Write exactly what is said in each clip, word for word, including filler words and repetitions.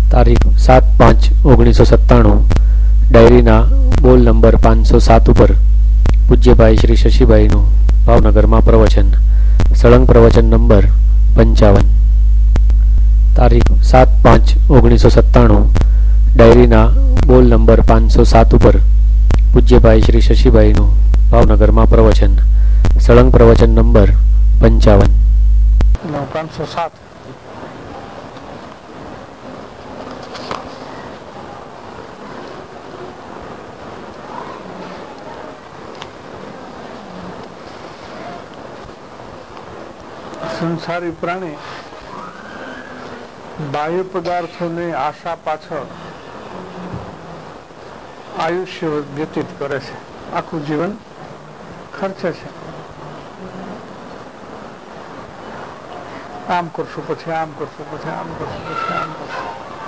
તારીખ સાત પાંચ ઓગણીસો સત્તાણું ડાયરીના બોલ નંબર પાંચસો સાત ઉપર પૂજ્યભાઈ શ્રી શશીભાઈનું ભાવનગરમાં પ્રવચન, સળંગ પ્રવચન નંબર પંચાવન. તારીખ સાત પાંચ ઓગણીસો સત્તાણું ડાયરીના બોલ નંબર પાંચસો સાત ઉપર પૂજ્યભાઈ શ્રી શશીભાઈનું ભાવનગરમાં પ્રવચન, સળંગ પ્રવચન નંબર પંચાવન. પાંચસો સાત સંસારી પ્રાણી બાહ્ય પદાર્થોની આશા પાછળ આયુષ્ય વ્યતીત કરે છે, આખું જીવન ખર્ચે છે. આમ કરશું પછી આમ કરશું પછી આમ કરશું પછી આમ કરશું.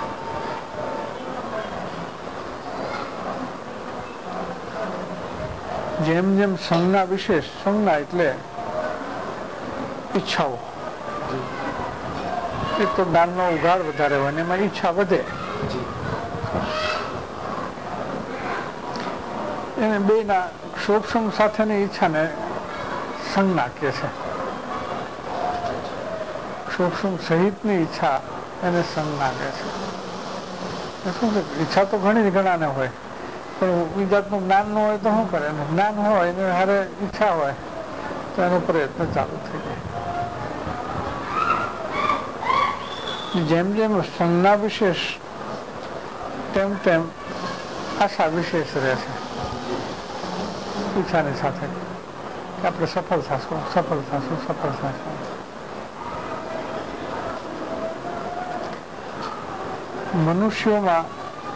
જેમ જેમ સંજ્ઞા વિશેષ, સંજ્ઞા એટલે ઈચ્છાઓ, એક તો જ્ઞાનનો ઉઘાડ વધારે હોય ને એમાં ઈચ્છા વધે. એને બે ના શોભસંગ સાથેની ઈચ્છાને સંજ્ઞા કહે છે. શોભસંગ સહિતની ઈચ્છા એને સંજ્ઞા કહે છે. શું છે, ઈચ્છા તો ઘણી જ ઘણાને હોય, પણ એ જાતનું જ્ઞાન ન હોય તો શું કરે? જ્ઞાન હોય એને હારે ઈચ્છા હોય તો એનો પ્રયત્ન ચાલુ થઈ જાય. જેમ જેમ સંજ્ઞા વિશેષ તેમ તેમ આશા વિશેષ રહે છે. ઈચ્છાની સાથે કે આપણે સફળ થશું, સફળ થશું, સફળ થશું. મનુષ્યોમાં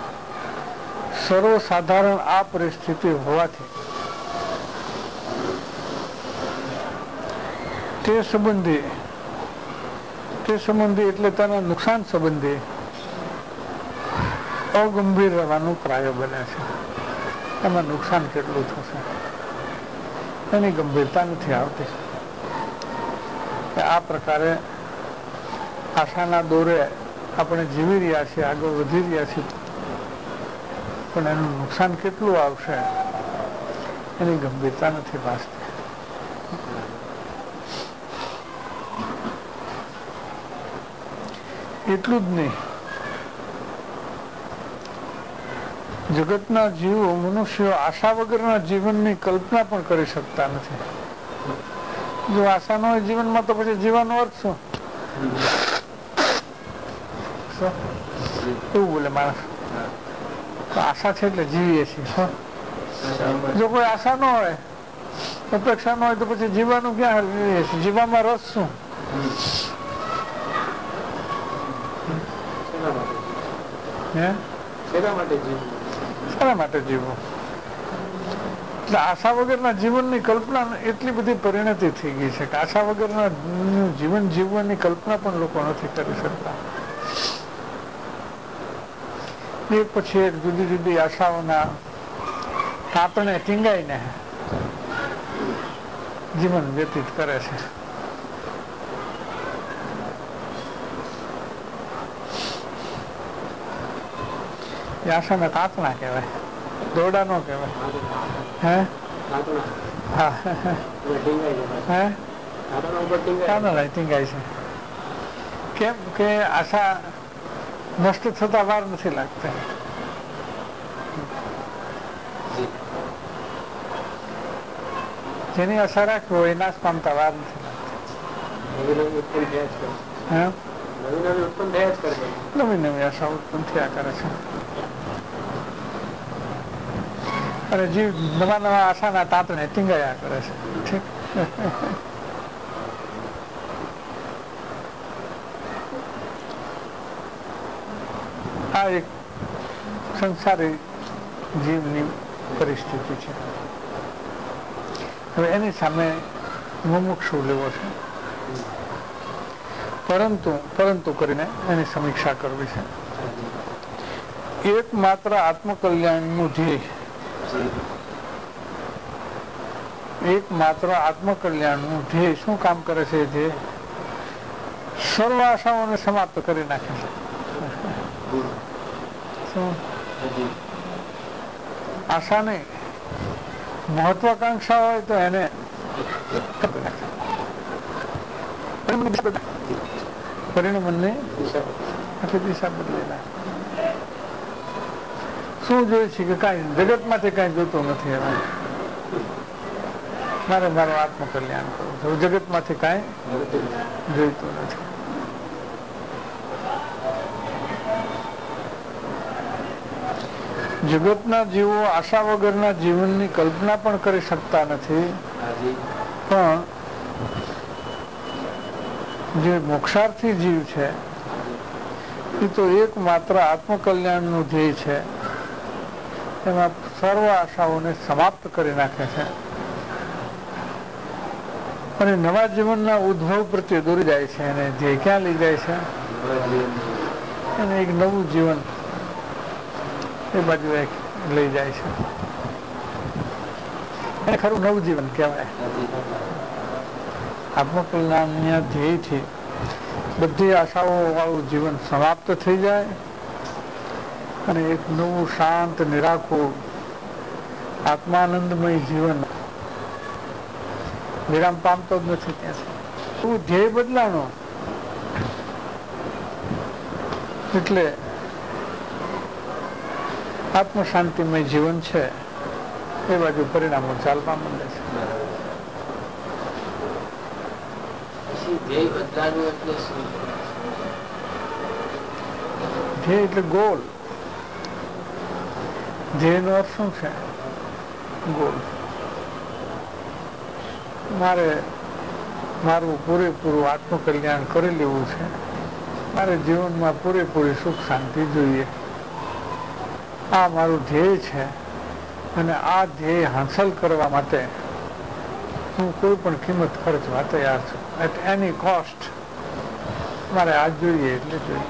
સર્વસાધારણ આ પરિસ્થિતિ હોવાથી તે સંબંધી તે સંબંધી એટલે તેના નુકસાન સંબંધી અગંભીર રહેવાનું પ્રાય બને છે. એમાં નુકસાન કેટલું થશે એની ગંભીરતા નથી આવતી. આ પ્રકારે આશાના દોરે આપણે જીવી રહ્યા છીએ, આગળ વધી રહ્યા છીએ, પણ એનું નુકસાન કેટલું આવશે એની ગંભીરતા નથી ભાસતી. એટલું જ નહીં, જગતના જીવો, મનુષ્યો આશા વગરના જીવનની કલ્પના પણ કરી શકતા નથી. જો આશા ન હોય જીવનમાં તો પછી જીવવાનો અર્થ શું? એવું બોલે માણસ, આશા છે એટલે જીવીએ છીએ. જો કોઈ આશા ન હોય, અપેક્ષા ન હોય તો પછી જીવવાનું ક્યાં જીવીએ છીએ? જીવવામાં રસ શું? શેના માટે જીવવું? એટલે આશા વગરના જીવનની કલ્પના એટલી બધી પરિણતિ થઈ ગઈ છે કે આશા વગરના જીવન જીવવાની કલ્પના પણ લોકો નથી કરી શકતા. એક પછી એક જુદી જુદી આશાઓના તાપણે ટીંગાઈને જીવન વ્યતીત કરે છે. એ આશાના તાતણા કહેવાય, દોરડા નો કહેવાય. હે હા હે ટીંગાય છે. કેમ કે આશા નષ્ટ થતા વાર નથી લાગતી. જેની આશા રાખવી હોય એ નાશ પામતા વાર નથી લાગતી. નવી નવી આશા ઉત્પન્ન થયા કરે છે અને જીવ નવા નવા આશાના તાતણે ટીંગાયા કરે છે. ઠીક, આ એક સંસારી જીવની પરિસ્થિતિ છે. હવે એની સામે મુમુક્ષુ લેવો છે, પરંતુ પરંતુ કરીને એની સમીક્ષા કરવી છે. એકમાત્ર આત્મકલ્યાણનું ધ્યેય એકમાત્ર આત્મકલ્યાણનું ધ્યેય શું કામ કરે છે? જે સર્વ આશાઓને સમાપ્ત કરી નાખે છે. શું આશા નહીં, મહત્વાકાંક્ષા હોય તો એને પરિણમનની આખી દિશા બદલી નાખે. શું જોઈ છે કે કાંઈ જગતમાંથી કાંઈ જોતું નથી. હવે મારે મારું આત્મકલ્યાણ કરવું છે, જગતમાંથી કાંઈ જોઈતું નથી. જગતના જીવો આશા વગરના જીવનની કલ્પના પણ કરી શકતા નથી, પણ જે મોક્ષાર્થી જીવ છે એ તો એકમાત્ર આત્મકલ્યાણનું ધ્યેય છે, એમાં સર્વ આશાઓને સમાપ્ત કરી નાખે છે અને નવા જીવનના ઉદ્ભવ પ્રત્યે દોરી જાય છે. અને ધ્યેય ક્યાં લઈ જાય છે? એને એક નવું જીવન એ બાજુ લઈ જાય છે. એને ખરું નવું જીવન કહેવાય. આત્મકલ્યાણના ધ્યેયથી બધી આશાઓ વાળું જીવન સમાપ્ત થઈ જાય અને એક નવું શાંત નિરાકુર આત્માનંદમય જીવન વિરામ પામતો જ નથી. ત્યાંથી શું ધ્યેય બદલાનો એટલે આત્મ શાંતિમય જીવન છે એ બાજુ પરિણામો ચાલવા માંડે છે. ધ્યેય એટલે ગોલ. ધ્યેયનો અર્થ શું છે? ગોલ. મારે મારું પૂરેપૂરું આત્મકલ્યાણ કરી લેવું છે, મારે જીવનમાં પૂરેપૂરી સુખ શાંતિ જોઈએ, આ મારું ધ્યેય છે. અને આ ધ્યેય હાંસલ કરવા માટે હું કોઈ પણ કિંમત ખર્ચવા તૈયાર છું. એટ એની કોસ્ટ મારે આ જોઈએ એટલે જોઈએ.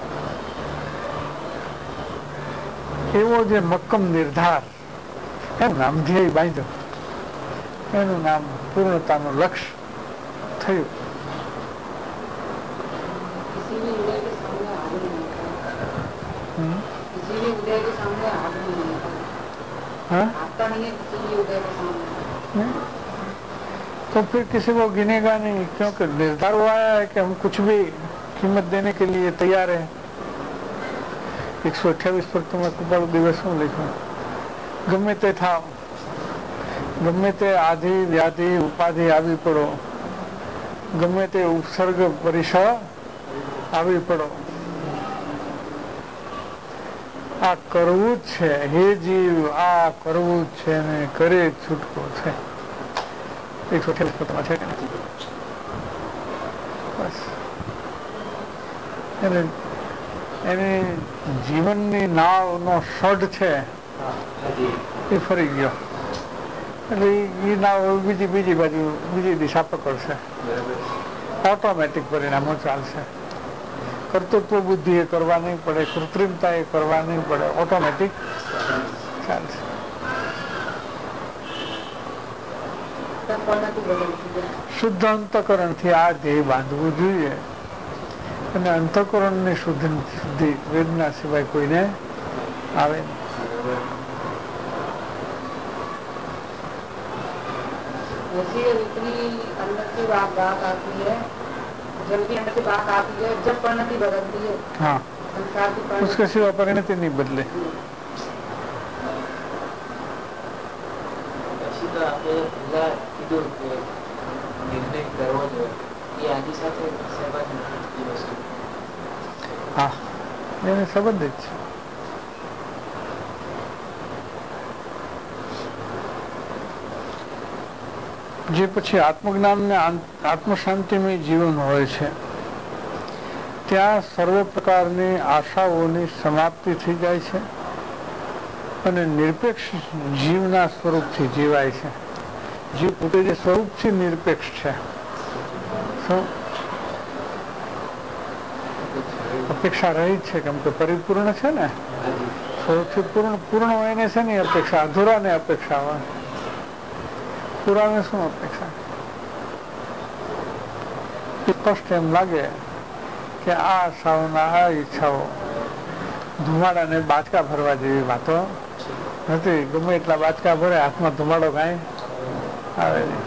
એવો જે મક્કમ નિર્ધાર, એનું નામ ધ્યેય બાંધ્યો, એનું નામ પૂર્ણતાનું લક્ષ્ય થયું. तो फिर किसी को गिनेगा नहीं, क्योंकि निर्धार हुआ है कि हम कुछ भी कीमत देने के लिए तैयार है. एक सौ अट्ठावीस पर तुम्हें कुपाल दिवस में लिखो, गमे ते थाव, गमे ते आधि व्याधि उपाधि આવી પડો, ગમે તે ઉપસર્ગ પરિસર આવી પડો, આ કરવું જ છે. હે જીવ, આ કરવું જ છે ને કરે છૂટકો છે. એકસો અઠ્યાવીસ પત્રમાં છે. બસ એને એની જીવનની નાવનો સઢ છે એ ફરી ગયો એટલે એ નાવ બીજી બીજી બાજુ બીજી દિશા પકડશે. ઓટોમેટિક પરિણામો ચાલશે. કર્તૃત્વ બુદ્ધિ એ કરવા નહીં પડે, કૃત્રિમતા એ કરવા નહીં પડે, ઓટોમેટિક ચાલશે. શુદ્ધ અંતઃકરણથી આ ધ્યેય બાંધવું જોઈએ અને અંતઃકરણની શુદ્ધિ શુદ્ધિ વેદના સિવાય કોઈને આવે નહીં. इतनी अंदर की बात बात आती है, जब भी अंदर की बात आती है, जब परिणति बदलती है, हाँ, उसके सिवा परिणति नहीं बदले. હા, એને સંબંધ જ છે. જે પછી આત્મજ્ઞાન ને આત્મશાંતિમય જીવન હોય છે ત્યાં સર્વ પ્રકારની આશાઓની સમાપ્તિ થઈ જાય છે અને નિરપેક્ષ જીવના સ્વરૂપથી જીવાય છે. જીવ પોતે જે સ્વરૂપથી નિરપેક્ષ છે, અપેક્ષા રહી છે, કેમ કે પરિપૂર્ણ છે ને. સ્વરૂપથી પૂર્ણ પૂર્ણ હોય ને છે ને અપેક્ષા, અધૂરા ને અપેક્ષા હોય. પૂરાને શું અપેક્ષા? સ્પષ્ટ એમ લાગે કે આ આશાઓના આ ઈચ્છાઓ ધુમાડા ને બાચકા ભરવા જેવી વાતો નથી. ગમે એટલા બાચકા ભરે હાથમાં ધુમાડો કાંઈ આવે નહીં.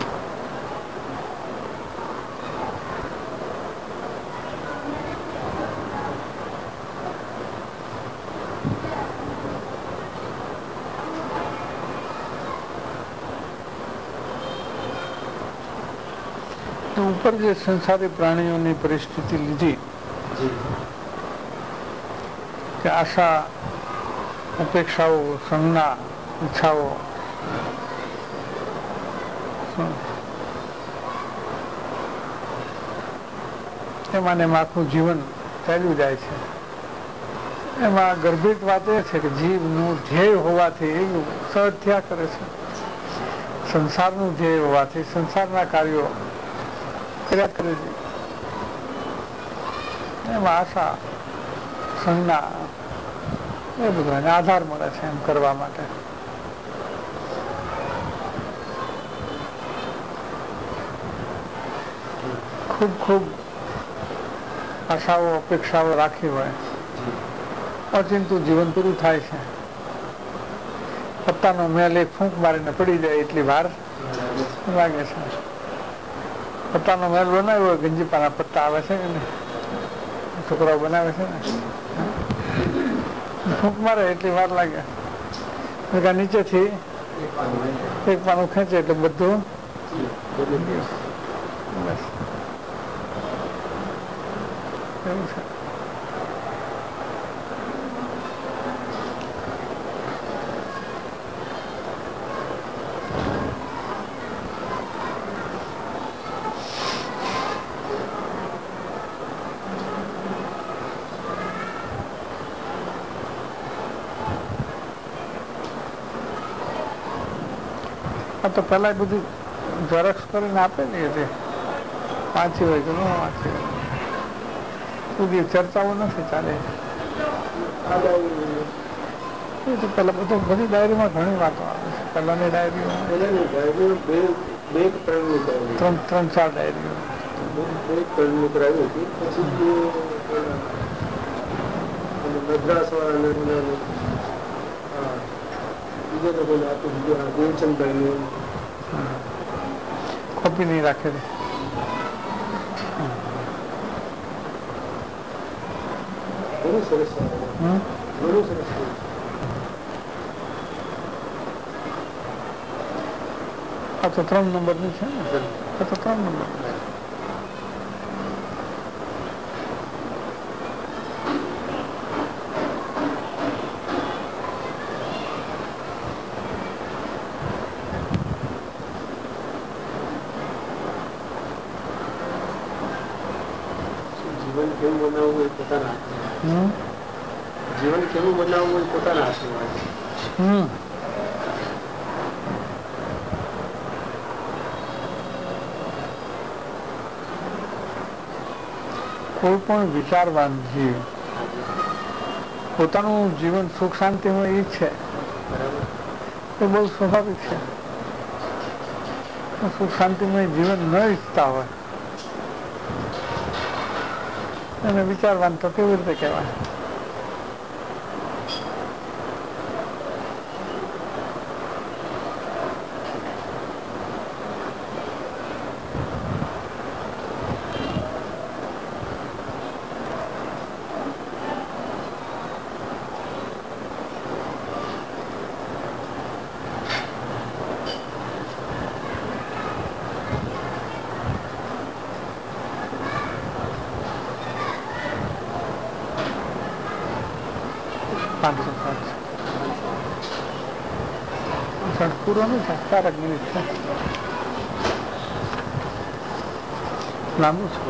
ઉપર જે સંસારી પ્રાણીઓની પરિસ્થિતિ લીધી કે આશા, અપેક્ષાઓ, સંજ્ઞા, ઈચ્છાઓ, એમાં એમાં આખું જીવન ચાલ્યું જાય છે. એમાં ગર્ભિત વાત એ છે કે જીવનું ધ્યેય હોવાથી એવું સહજ થયા કરે છે. સંસારનું ધ્યેય હોવાથી સંસારના કાર્યો કર્યા કરે છે. એમાં આશા, સંજ્ઞા એ બધું એને આધાર મળે છે એમ કરવા માટે. ખૂબ ખૂબ આશાઓ, અપેક્ષાઓ રાખી હોય અચિંતું જીવન પૂરું થાય છે. પત્તાનો મેલ એક ફૂંક મારીને પડી જાય એટલી વાર લાગે છે. પત્તાનો મેલ બનાવ્યો હોય, ગંજીપાના પત્તા આવે છે ને છોકરાઓ બનાવે છે ને, ફૂંક મારે એટલી વાર લાગે. નીચેથી એક પાનું ખેંચે એટલે બધું બસ એવું છે. તો પેલા બધું ઝેરોક્સ કરીને આપે ને એ વાંચી હોય કે ન વાંચી હોય સુધી ચર્ચાઓ નથી ચાલે. પેલા બધું બધી ડાયરીમાં ઘણી વાતો આવે છે. પેલાની ડાયરીમાં ત્રણ ત્રણ ચાર ડાયરીઓ મદ્રાસ કોપી નહીં રાખેલી. ઘણું સરસ ઘણું સરસ. આ તો ત્રણ નંબરની છે ને, આ તો ત્રણ નંબર. જીવન કેવું બનાવવું એ પોતાના હાથમાં. જીવન કેવું બનાવવું એ પોતાના હાથમાં. કોઈ પણ વિચારવાન જીવ પોતાનું જીવન સુખ શાંતિમાં ઈચ્છે એ બહુ સ્વાભાવિક છે. સુખ શાંતિમય જીવન ન ઈચ્છતા હોય એને વિચારવાન તો કેવી રીતે કહેવાય? પાંચસો પાંચ પૂરો નહીં થાય, ચારક મિનિટ છે. લાંબુ છે.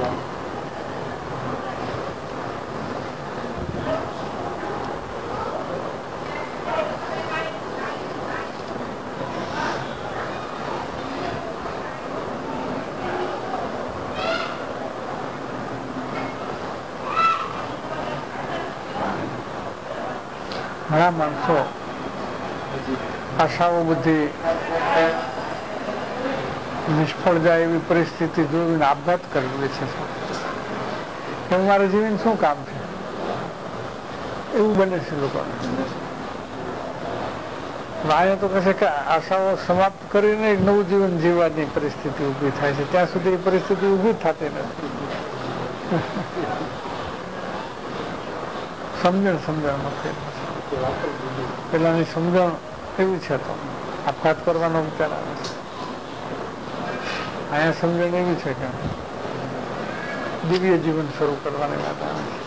ઘણા માણસો આશાઓ બધી નિષ્ફળ જાય એવી પરિસ્થિતિ જોઈને આપઘાત કરી લે છે કે મારે જીવીને શું કામ છે? એવું બને છે લોકોને. અહીંયા તો કહે કે આશાઓ સમાપ્ત કરીને એક નવું જીવન જીવવાની પરિસ્થિતિ ઊભી થાય છે, ત્યાં સુધી એ પરિસ્થિતિ ઊભી થતી નથી. સમજણ સમજણમાં ફેર પેલાની સમજણ એવી છે તો આપઘાત કરવાનો વિચાર આવે છે. અહીંયા સમજણ એવી છે કે દિવ્ય જીવન શરૂ કરવાની વાત આવે છે.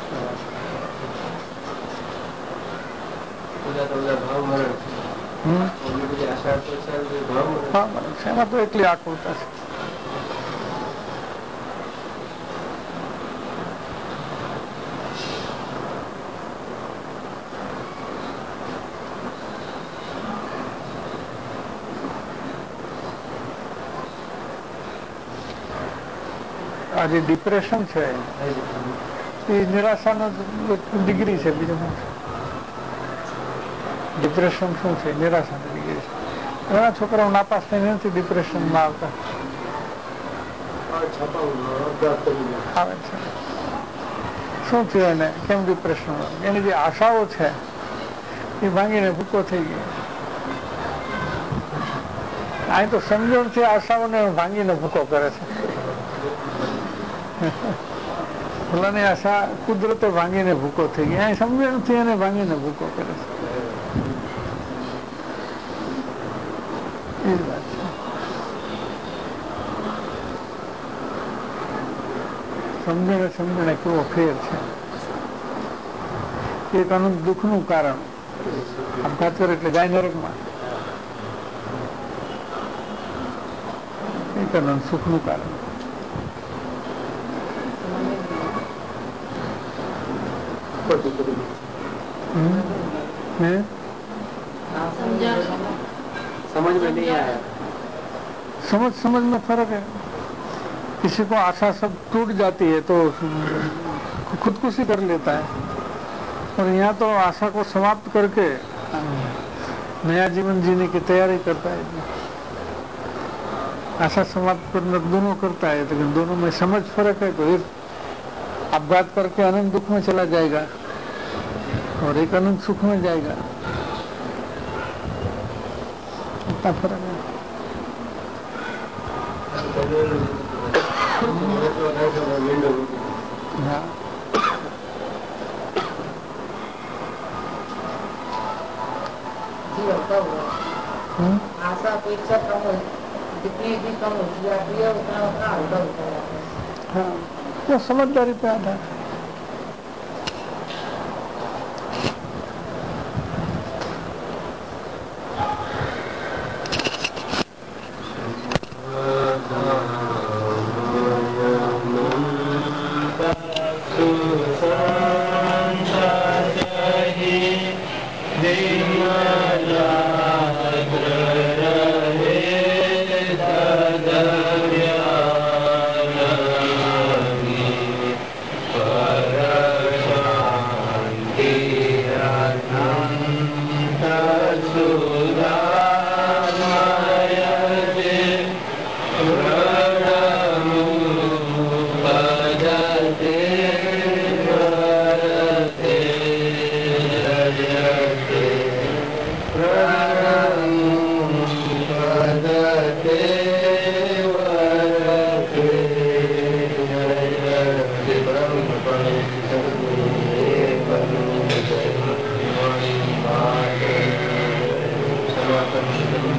એમાં તો એટલી આકૃતા છે. આ જે ડિપ્રેશન છે એ નિરાશાનો ડિગ્રી છે. બીજું શું છે? ડિપ્રેશન શું છે? નિરાશાની ડિગ્રી છે. ઘણા છોકરાઓ નાપાસ થઈને નથી ડિપ્રેશનમાં આવતા, આવે છે. શું થયું એને? કેમ ડિપ્રેશન? એની જે આશાઓ છે એ ભાંગીને ભૂકો થઈ ગયો. અહીં તો સમજણથી આશાઓને ભાંગીને ભૂકો કરે છે. ફલાની આશા કુદરતે ભાંગીને ભૂકો થઈ ગઈ, અહીં સમજણથી એને ભાંગીને ભૂકો કરે છે. એ જ વાત છે. સમજણે સમજણે કેવો ફેર છે. એક અનંત દુઃખનું કારણ આપઘાત કરે એટલે જાય નરકમાં, એક અનંત સુખનું કારણ. समझ में नहीं आया. समझ समझ में फर्क है. किसी को आशा सब टूट जाती है तो खुदकुशी कर लेता है, और यहाँ तो आशा को समाप्त करके नया जीवन जीने की तैयारी करता है. आशा समाप्त करना दोनों करता है, लेकिन तो दोनों में समझ फर्क है. तो एक अपघात करके अनंत दुख में चला जाएगा और एक अनंत सुख में जाएगा. इतना फर्क है. हाँ. आशा अपेक्षा कम हो, जितनी भी कम होती जाती है उतना उतना हल्का होता जाता है. हाँ, वो समझदारी पे आधार है. Thank you.